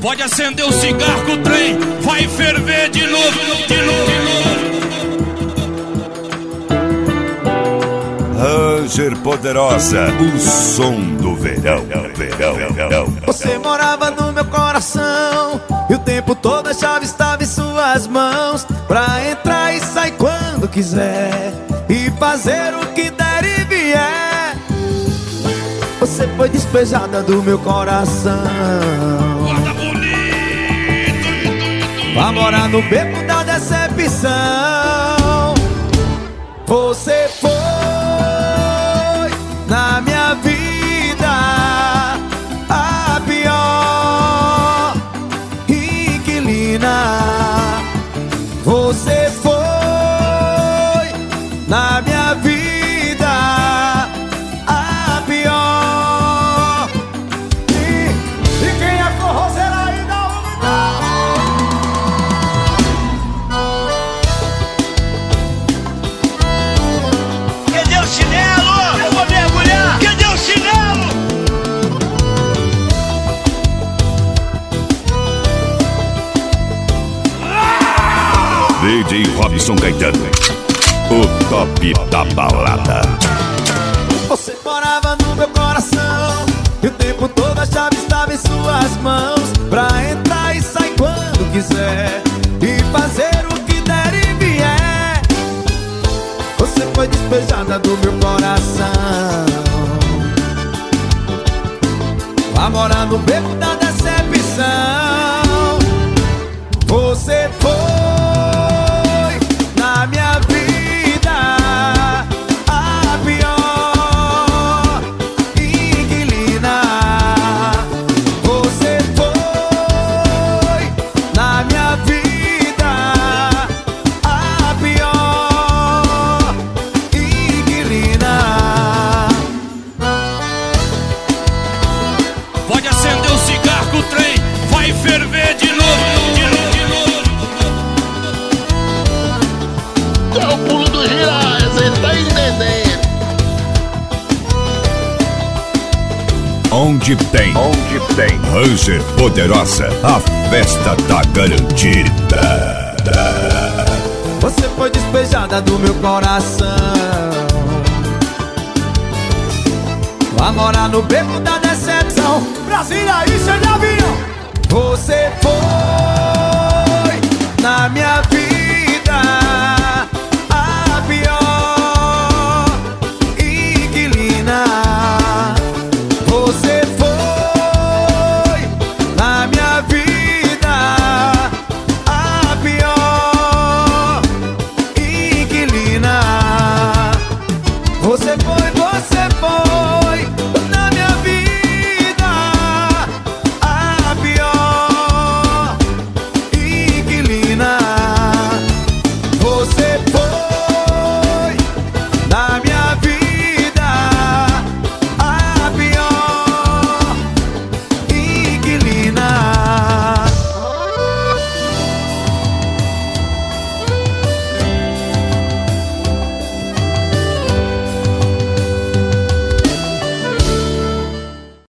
Pode acender o cigarro que o trem vai ferver de novo, de novo, de novo. Ranger Poderosa, o som do verão, verão. Você morava no meu coração e o tempo todo a chave estava em suas mãos, pra entrar e sair quando quiser e fazer o que der e vier. Você foi despejada do meu coração, Guarda bonito. vai morar no beco da decepção. Você foi na minha vida a pior inquilina. Você foi na minha vida a pior. E quem é forrozeiro aí dá Cadê o chinelo? Eu vou mergulhar. Cadê o chinelo? DJ Robson Caetano, o top da balada. Você morava no meu coração e o tempo todo a chave estava em suas mãos, pra entrar e sair quando quiser e fazer o que der e vier. Você foi despejada do meu coração, vai morar no beco da decepção. Você foi na minha vida a pior inquilina. Você foi na minha vida a pior inquilina. Pode acender o cigarro que o trem vai ferver de novo, de novo, de novo. É o pulo do girar, você tá entendendo? Onde tem Ranger Poderosa, a festa tá garantida. Você foi despejada do meu coração, vai morar no beco da decepção. Brasília, isso é de avião. Você foi na minha